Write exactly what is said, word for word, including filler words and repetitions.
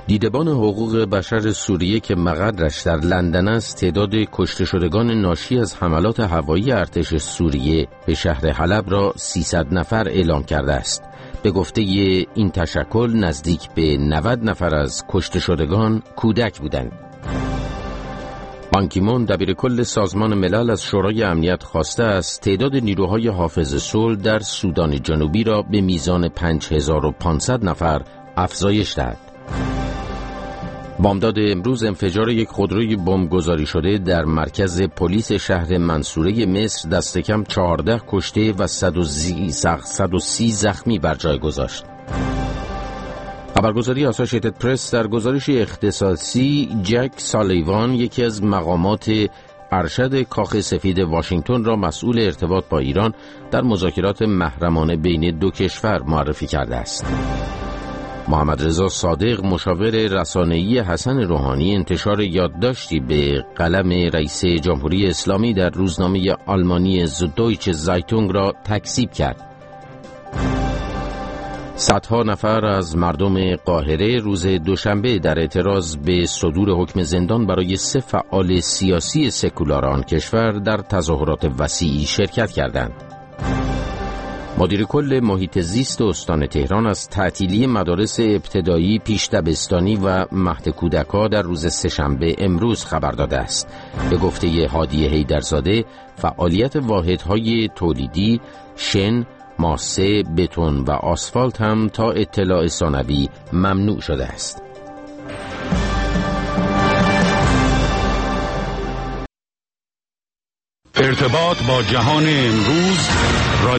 دیدبان حقوق بشر سوریه که مقرش در لندن است، تعداد کشته شدگان ناشی از حملات هوایی ارتش سوریه به شهر حلب را سیصد نفر اعلام کرده است. به گفته این تشکل نزدیک به نود نفر از کشته شدگان کودک بودند. بان کی مون دبیرکل سازمان ملل از شورای امنیت خواسته است تعداد نیروهای حافظ صلح در سودان جنوبی را به میزان پنج هزار و پانصد نفر افزایش دهد. بامداد امروز انفجار یک خودروی بمبگذاری شده در مرکز پلیس شهر منصوره مصر دست کم چهارده کشته و صد و سی زخمی بر جای گذاشت. خبرگزاری آسوشیتد پرس در گزارش اختصاصی جک سالیوان، یکی از مقامات ارشد کاخ سفید واشنگتن، را مسئول ارتباط با ایران در مذاکرات محرمانه بین دو کشور معرفی کرده است. محمد رضا صادق، مشاور رسانه‌ای حسن روحانی، انتشار یادداشتی به قلم رئیس جمهوری اسلامی در روزنامه آلمانی زودویچه زایتونگ را تکذیب کرد. صدها نفر از مردم قاهره روز دوشنبه در اعتراض به صدور حکم زندان برای سه فعال سیاسی سکولار آن کشور در تظاهرات وسیعی شرکت کردند. مدیر کل محیط زیست استان تهران از تعطیلی مدارس ابتدایی، پیش دبستانی و مهد کودک‌ها در روز سه‌شنبه امروز خبر داده است. به گفته هادی حیدرزاده، فعالیت واحدهای تولیدی، شن، ماسه، بتون و آسفالت هم تا اطلاع ثانوی ممنوع شده است. ارتباط با جهان امروز